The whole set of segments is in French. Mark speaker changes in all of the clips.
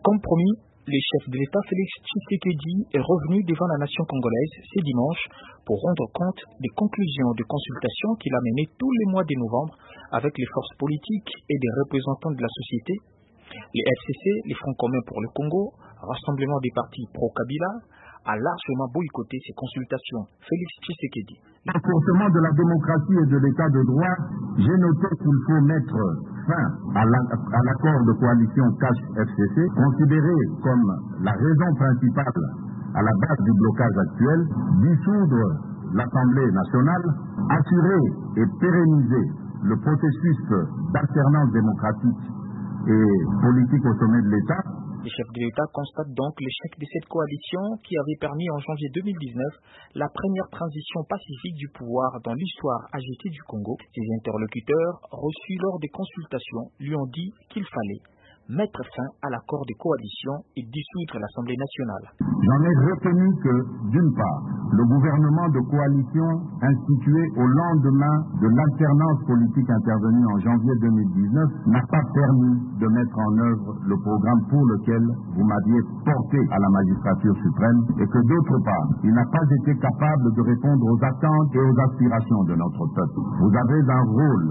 Speaker 1: Comme promis, le chef de l'État Félix Tshisekedi est revenu devant la nation congolaise ce dimanche pour rendre compte des conclusions de consultation qu'il a menées tous les mois de novembre avec les forces politiques et des représentants de la société. Les FCC, les Fronts communs pour le Congo, Rassemblement des partis pro-Kabila, a largement boycotté ces consultations. Félix Tshisekedi.
Speaker 2: Renforcement de la démocratie et de l'état de droit, j'ai noté qu'il faut mettre fin à l'accord de coalition CASH-FCC, considéré comme la raison principale à la base du blocage actuel, dissoudre l'Assemblée nationale, assurer et pérenniser le processus d'alternance démocratique et politique au sommet de l'État.
Speaker 1: Le chef de l'État constate donc l'échec de cette coalition qui avait permis en janvier 2019 la première transition pacifique du pouvoir dans l'histoire agitée du Congo. Ses interlocuteurs, reçus lors des consultations, lui ont dit qu'il fallait mettre fin à l'accord de coalition et dissoudre l'Assemblée nationale.
Speaker 2: J'en ai retenu que, d'une part, le gouvernement de coalition institué au lendemain de l'alternance politique intervenue en janvier 2019 n'a pas permis de mettre en œuvre le programme pour lequel vous m'aviez porté à la magistrature suprême et que, d'autre part, il n'a pas été capable de répondre aux attentes et aux aspirations de notre peuple. Vous avez un rôle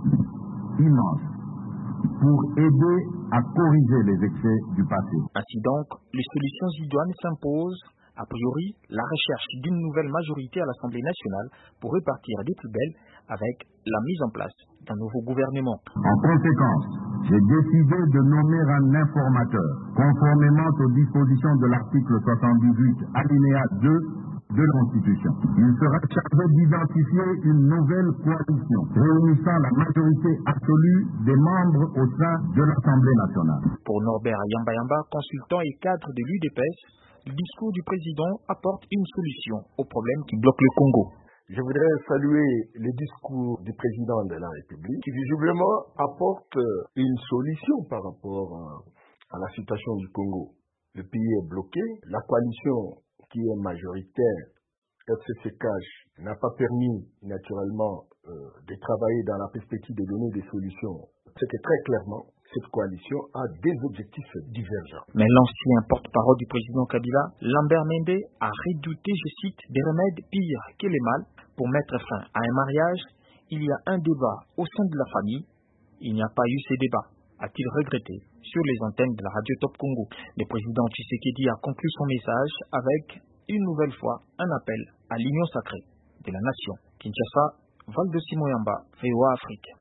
Speaker 2: immense pour aider à corriger les excès du passé.
Speaker 1: Ainsi donc, les solutions idoines s'imposent. A priori, la recherche d'une nouvelle majorité à l'Assemblée nationale pour repartir des plus belles avec la mise en place d'un nouveau gouvernement.
Speaker 2: En conséquence, j'ai décidé de nommer un informateur, conformément aux dispositions de l'article 78, alinéa 2, de la Constitution. Il sera chargé d'identifier une nouvelle coalition réunissant la majorité absolue des membres au sein de l'Assemblée nationale.
Speaker 1: Pour Norbert Yamba, consultant et cadre de l'UDPS, le discours du président apporte une solution aux problèmes qui bloquent le Congo.
Speaker 3: Je voudrais saluer le discours du président de la République qui visiblement apporte une solution par rapport à la situation du Congo. Le pays est bloqué, la coalition qui est majoritaire, FCC-CASH, n'a pas permis naturellement de travailler dans la perspective de donner des solutions. C'est que très clairement, cette coalition a des objectifs divergents.
Speaker 1: Mais l'ancien porte-parole du président Kabila, Lambert Mende, a redouté, je cite, des remèdes pires que les mal pour mettre fin à un mariage. Il y a un débat au sein de la famille. Il n'y a pas eu ces débats, a-t-il regretté sur les antennes de la radio Top Congo. Le président Tshisekedi a conclu son message avec une nouvelle fois un appel à l'union sacrée de la nation. Kinshasa, Val de Simoyamba, VOA Afrique.